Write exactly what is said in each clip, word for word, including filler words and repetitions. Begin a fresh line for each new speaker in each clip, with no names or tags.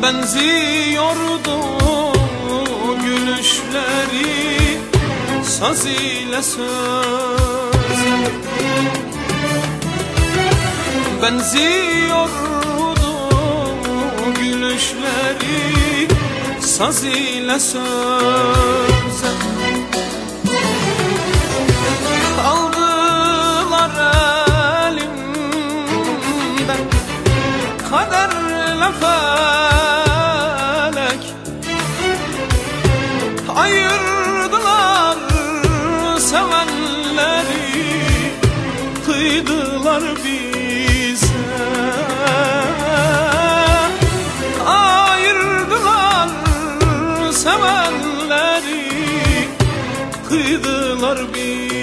benziyordu gülüşleri saz ile söz. Benziyordu gülüşleri saz ile söz. Aldılar elimden kaderle felek, ayırdılar sevenleri, kıydılar bize. Ayırdılar sevenleri, kıydılar bize.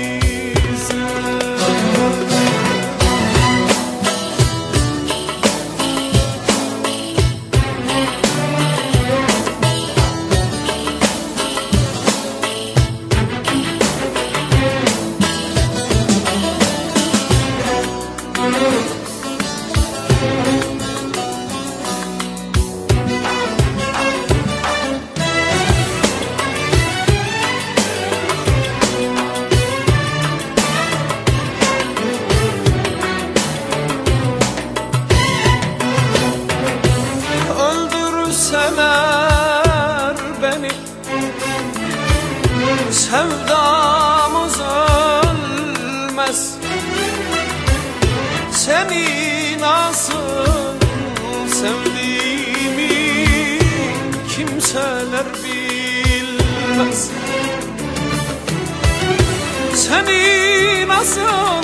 Öldürseler beni, sevdamız ölmez. Seni nasıl sevdiğimi kimseler bilmez. Seni nasıl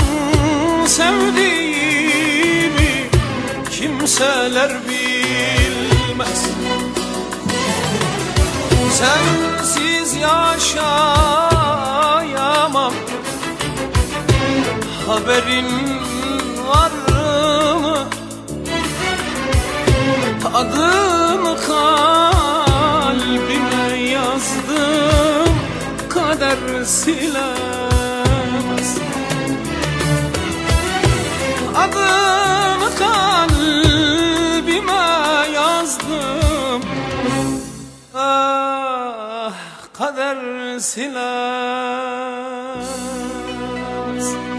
sevdiğimi kimseler bilmez. Sensiz yaşayamam, haberin var mı? Adımı kalbime yazdım, kader silemez. Adımı kalbime yazdım, ah, kader silemez.